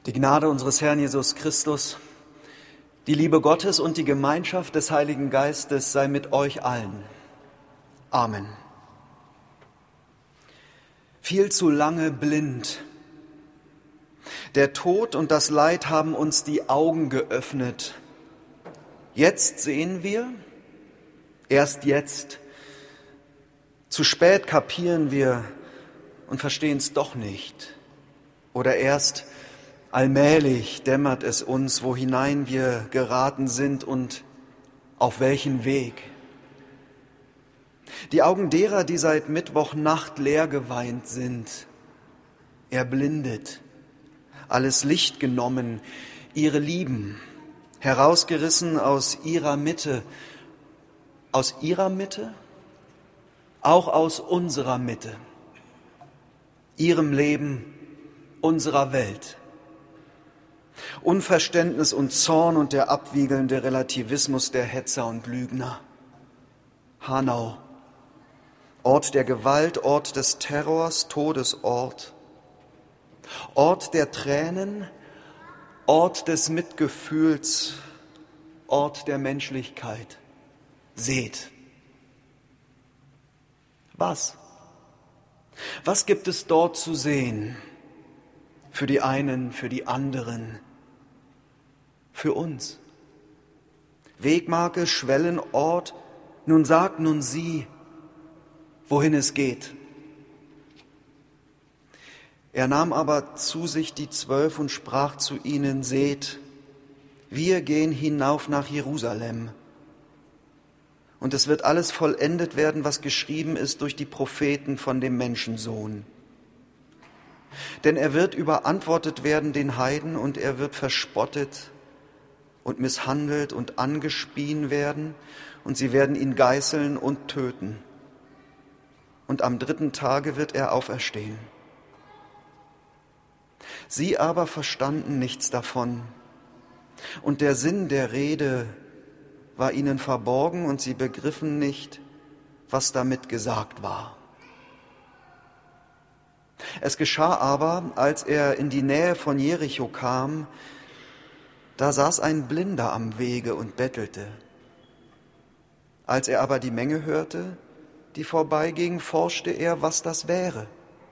Die Gnade unseres Herrn Jesus Christus, die Liebe Gottes und die Gemeinschaft des Heiligen Geistes sei mit euch allen. Amen. Viel zu lange blind. Der Tod und das Leid haben uns die Augen geöffnet. Jetzt sehen wir, erst jetzt. Zu spät kapieren wir und verstehen es doch nicht. Oder erst allmählich dämmert es uns, wo hinein wir geraten sind und auf welchen Weg. Die Augen derer, die seit Mittwochnacht leer geweint sind, erblindet, alles Licht genommen, ihre Lieben, herausgerissen aus ihrer Mitte, auch aus unserer Mitte, ihrem Leben, unserer Welt. Unverständnis und Zorn und der abwiegelnde Relativismus der Hetzer und Lügner. Hanau, Ort der Gewalt, Ort des Terrors, Todesort. Ort der Tränen, Ort des Mitgefühls, Ort der Menschlichkeit. Seht. Was? Was gibt es dort zu sehen? Für die einen, für die anderen, für uns. Wegmarke, Schwellenort, nun sagt nun sie, wohin es geht. Er nahm aber zu sich die 12 und sprach zu ihnen, seht, wir gehen hinauf nach Jerusalem. Und es wird alles vollendet werden, was geschrieben ist durch die Propheten von dem Menschensohn. Denn er wird überantwortet werden den Heiden und er wird verspottet und misshandelt und angespien werden und sie werden ihn geißeln und töten. Und am 3. Tage wird er auferstehen. Sie aber verstanden nichts davon und der Sinn der Rede war ihnen verborgen und sie begriffen nicht, was damit gesagt war. Es geschah aber, als er in die Nähe von Jericho kam, da saß ein Blinder am Wege und bettelte. Als er aber die Menge hörte, die vorbeiging, forschte er, was das wäre.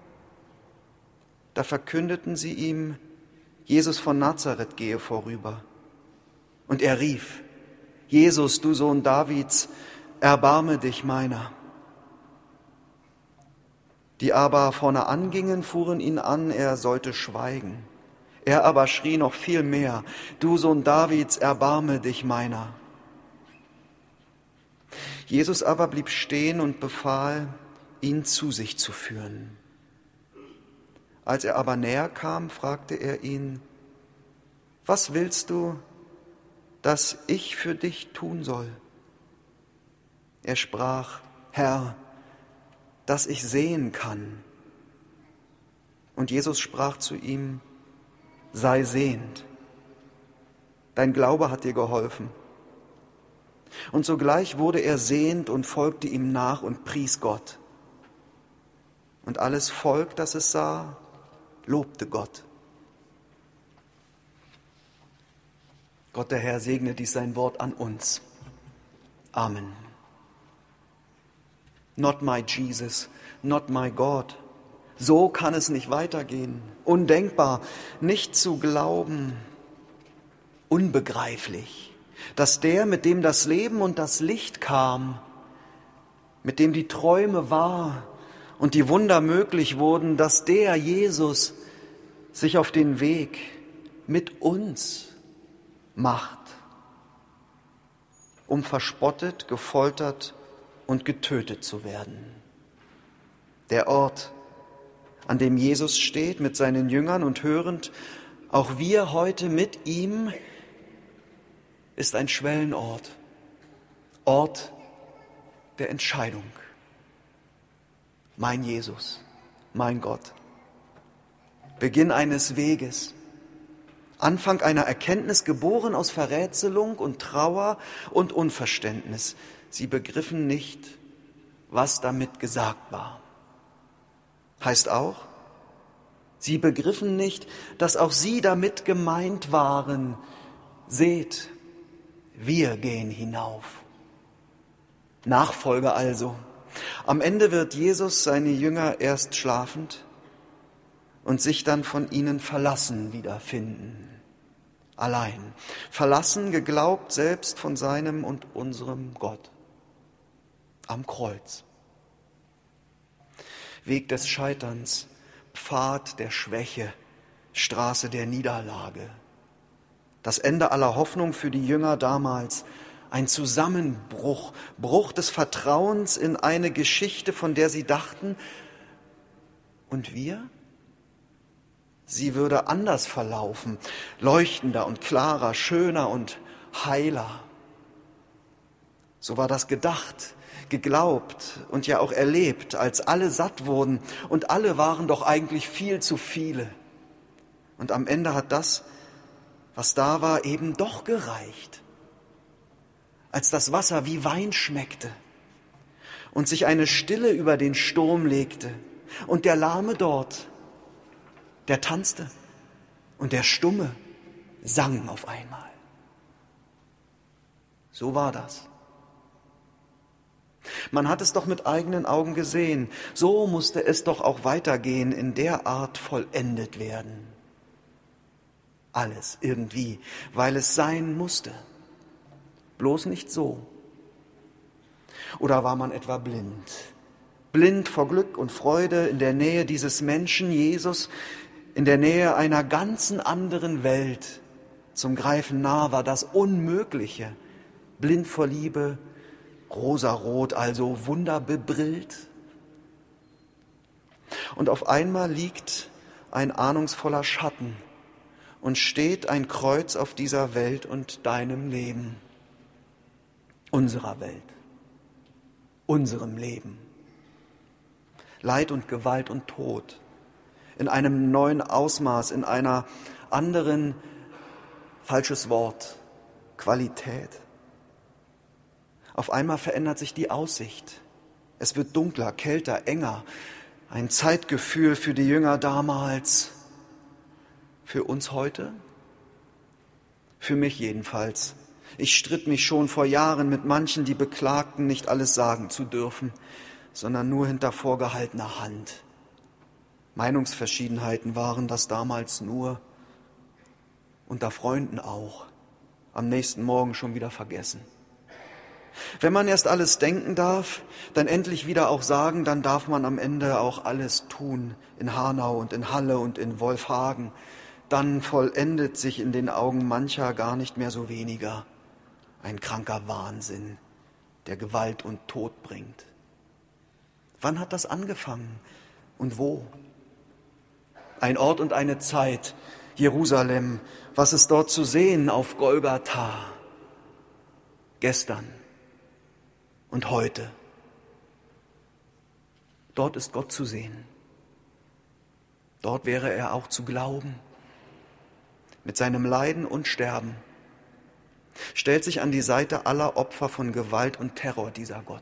Da verkündeten sie ihm, Jesus von Nazareth gehe vorüber. Und er rief, Jesus, du Sohn Davids, erbarme dich meiner. Die aber vorne angingen, fuhren ihn an, er sollte schweigen. Er aber schrie noch viel mehr, du Sohn Davids, erbarme dich meiner. Jesus aber blieb stehen und befahl, ihn zu sich zu führen. Als er aber näher kam, fragte er ihn, was willst du, dass ich für dich tun soll? Er sprach, Herr, dass ich sehen kann. Und Jesus sprach zu ihm, sei sehend, dein Glaube hat dir geholfen. Und sogleich wurde er sehend und folgte ihm nach und pries Gott. Und alles Volk, das es sah, lobte Gott. Gott der Herr segne dies sein Wort an uns. Amen. Not my Jesus, not my God. So kann es nicht weitergehen. Undenkbar, nicht zu glauben, unbegreiflich, dass der, mit dem das Leben und das Licht kam, mit dem die Träume wahr und die Wunder möglich wurden, dass der Jesus sich auf den Weg mit uns macht, um verspottet, gefoltert und getötet zu werden. Der Ort, an dem Jesus steht mit seinen Jüngern und hörend, auch wir heute mit ihm, ist ein Schwellenort, Ort der Entscheidung. Mein Jesus, mein Gott. Beginn eines Weges, Anfang einer Erkenntnis, geboren aus Verrätselung und Trauer und Unverständnis. Sie begriffen nicht, was damit gesagt war. Heißt auch, Sie begriffen nicht, dass auch sie damit gemeint waren. Seht, wir gehen hinauf. Nachfolge also. Am Ende wird Jesus seine Jünger erst schlafend und sich dann von ihnen verlassen wiederfinden. Allein. Verlassen, geglaubt selbst von seinem und unserem Gott. Am Kreuz. Weg des Scheiterns, Pfad der Schwäche, Straße der Niederlage. Das Ende aller Hoffnung für die Jünger damals. Ein Zusammenbruch, Bruch des Vertrauens in eine Geschichte, von der sie dachten, und wir? Sie würde anders verlaufen, leuchtender und klarer, schöner und heiler. So war das gedacht, geglaubt und ja auch erlebt, als alle satt wurden und alle waren doch eigentlich viel zu viele. Und am Ende hat das, was da war, eben doch gereicht. Als das Wasser wie Wein schmeckte und sich eine Stille über den Sturm legte und der Lahme dort, der tanzte und der Stumme sang auf einmal. So war das. Man hat es doch mit eigenen Augen gesehen. So musste es doch auch weitergehen, in der Art vollendet werden. Alles irgendwie, weil es sein musste. Bloß nicht so. Oder war man etwa blind? Blind vor Glück und Freude in der Nähe dieses Menschen, Jesus, in der Nähe einer ganzen anderen Welt. Zum Greifen nah war das Unmögliche. Blind vor Liebe, rosarot, also wunderbebrillt. Und auf einmal liegt ein ahnungsvoller Schatten und steht ein Kreuz auf dieser Welt und deinem Leben. Unserer Welt, unserem Leben. Leid und Gewalt und Tod in einem neuen Ausmaß, in einer anderen, falsches Wort, Qualität. Auf einmal verändert sich die Aussicht. Es wird dunkler, kälter, enger. Ein Zeitgefühl für die Jünger damals. Für uns heute? Für mich jedenfalls. Ich stritt mich schon vor Jahren mit manchen, die beklagten, nicht alles sagen zu dürfen, sondern nur hinter vorgehaltener Hand. Meinungsverschiedenheiten waren das damals nur, unter Freunden auch, am nächsten Morgen schon wieder vergessen. Wenn man erst alles denken darf, dann endlich wieder auch sagen, dann darf man am Ende auch alles tun, in Hanau und in Halle und in Wolfhagen. Dann vollendet sich in den Augen mancher gar nicht mehr so weniger. Ein kranker Wahnsinn, der Gewalt und Tod bringt. Wann hat das angefangen und wo? Ein Ort und eine Zeit, Jerusalem, was ist dort zu sehen auf Golgatha? Gestern und heute. Dort ist Gott zu sehen. Dort wäre er auch zu glauben. Mit seinem Leiden und Sterben stellt sich an die Seite aller Opfer von Gewalt und Terror dieser Gott.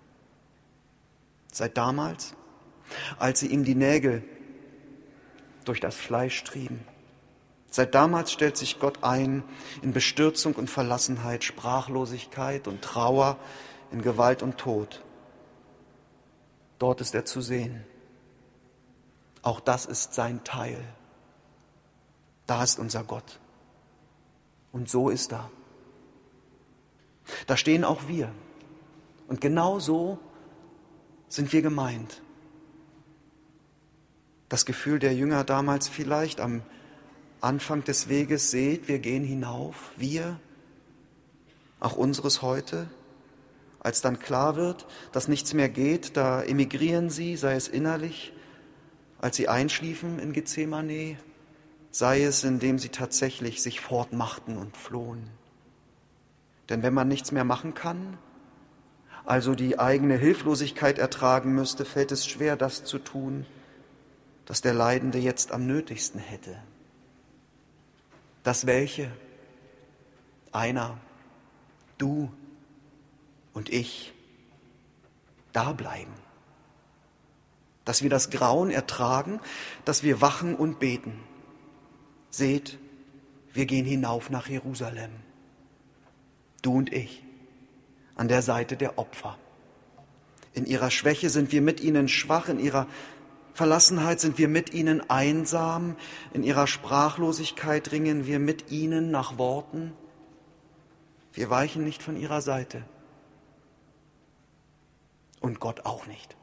Seit damals, als sie ihm die Nägel durch das Fleisch trieben. Seit damals stellt sich Gott ein in Bestürzung und Verlassenheit, Sprachlosigkeit und Trauer, in Gewalt und Tod. Dort ist er zu sehen. Auch das ist sein Teil. Da ist unser Gott. Und so ist er. Da stehen auch wir. Und genau so sind wir gemeint. Das Gefühl der Jünger damals vielleicht am Anfang des Weges, seht, wir gehen hinauf, wir, auch unseres heute. Als dann klar wird, dass nichts mehr geht, da emigrieren sie, sei es innerlich, als sie einschliefen in Gethsemane, sei es, indem sie tatsächlich sich fortmachten und flohen. Denn wenn man nichts mehr machen kann, also die eigene Hilflosigkeit ertragen müsste, fällt es schwer, das zu tun, das der Leidende jetzt am nötigsten hätte. Das welche? Einer, du und ich, da bleiben. dass wir das Grauen ertragen, dass wir wachen und beten. Seht, wir gehen hinauf nach Jerusalem. Du und ich, an der Seite der Opfer. In ihrer Schwäche sind wir mit ihnen schwach, in ihrer Verlassenheit sind wir mit ihnen einsam, in ihrer Sprachlosigkeit ringen wir mit ihnen nach Worten. Wir weichen nicht von ihrer Seite. Und Gott auch nicht.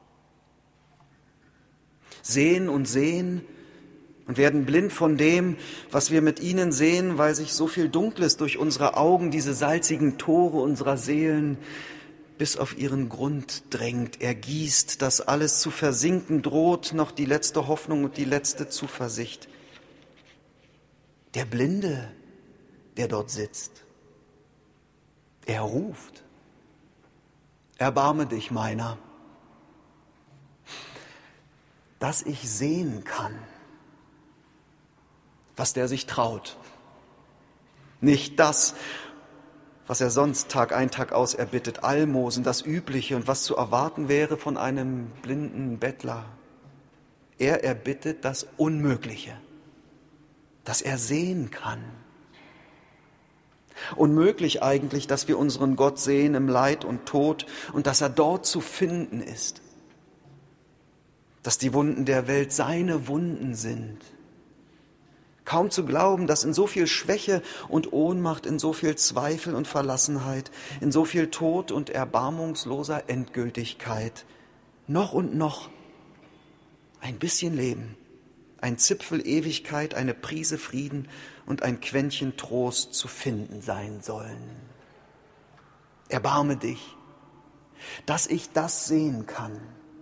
Sehen und werden blind von dem, was wir mit ihnen sehen, weil sich so viel Dunkles durch unsere Augen, diese salzigen Tore unserer Seelen, bis auf ihren Grund drängt. Er gießt, dass alles zu versinken droht, noch die letzte Hoffnung und die letzte Zuversicht. Der Blinde, der dort sitzt, er ruft: Erbarme dich meiner, dass ich sehen kann, was der sich traut. Nicht das, was er sonst Tag ein, Tag aus erbittet, Almosen, das Übliche und was zu erwarten wäre von einem blinden Bettler. Er erbittet das Unmögliche, dass er sehen kann. Unmöglich eigentlich, dass wir unseren Gott sehen im Leid und Tod und dass er dort zu finden ist. Dass die Wunden der Welt seine Wunden sind. Kaum zu glauben, dass in so viel Schwäche und Ohnmacht, in so viel Zweifel und Verlassenheit, in so viel Tod und erbarmungsloser Endgültigkeit noch und noch ein bisschen Leben, ein Zipfel Ewigkeit, eine Prise Frieden und ein Quäntchen Trost zu finden sein sollen. Erbarme dich, dass ich das sehen kann.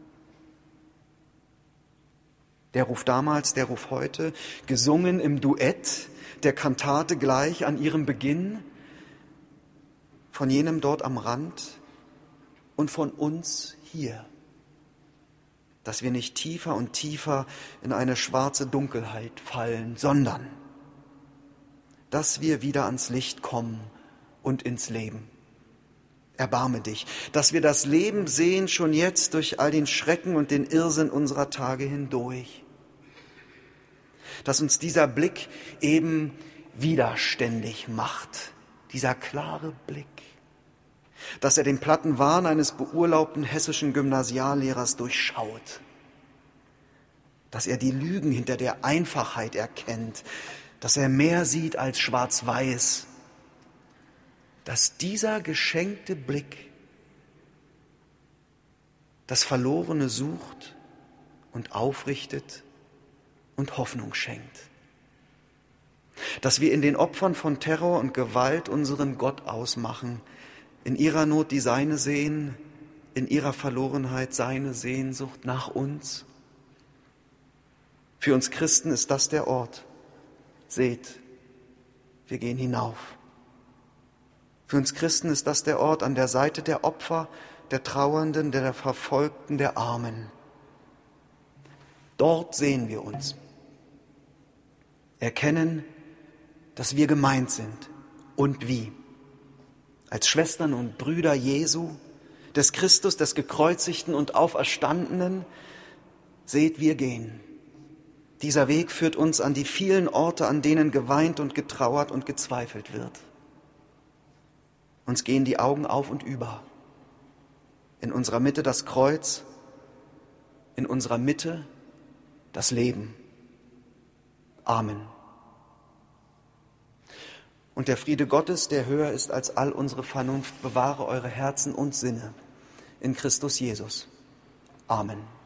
Der Ruf damals, der Ruf heute, gesungen im Duett, der Kantate gleich an ihrem Beginn, von jenem dort am Rand und von uns hier, dass wir nicht tiefer und tiefer in eine schwarze Dunkelheit fallen, sondern dass wir wieder ans Licht kommen und ins Leben. Erbarme dich, dass wir das Leben sehen schon jetzt durch all den Schrecken und den Irrsinn unserer Tage hindurch. Dass uns dieser Blick eben widerständig macht, dieser klare Blick. Dass er den platten Wahn eines beurlaubten hessischen Gymnasiallehrers durchschaut. Dass er die Lügen hinter der Einfachheit erkennt. Dass er mehr sieht als schwarz-weiß. Dass dieser geschenkte Blick das Verlorene sucht und aufrichtet und Hoffnung schenkt. Dass wir in den Opfern von Terror und Gewalt unseren Gott ausmachen, in ihrer Not die Seine sehen, in ihrer Verlorenheit seine Sehnsucht nach uns. Für uns Christen ist das der Ort. Seht, wir gehen hinauf. Für uns Christen ist das der Ort an der Seite der Opfer, der Trauernden, der Verfolgten, der Armen. Dort sehen wir uns. Erkennen, dass wir gemeint sind und wie. Als Schwestern und Brüder Jesu, des Christus, des Gekreuzigten und Auferstandenen, seht, wir gehen. Dieser Weg führt uns an die vielen Orte, an denen geweint und getrauert und gezweifelt wird. Uns gehen die Augen auf und über. In unserer Mitte das Kreuz, in unserer Mitte das Leben. Amen. Und der Friede Gottes, der höher ist als all unsere Vernunft, bewahre eure Herzen und Sinne in Christus Jesus. Amen.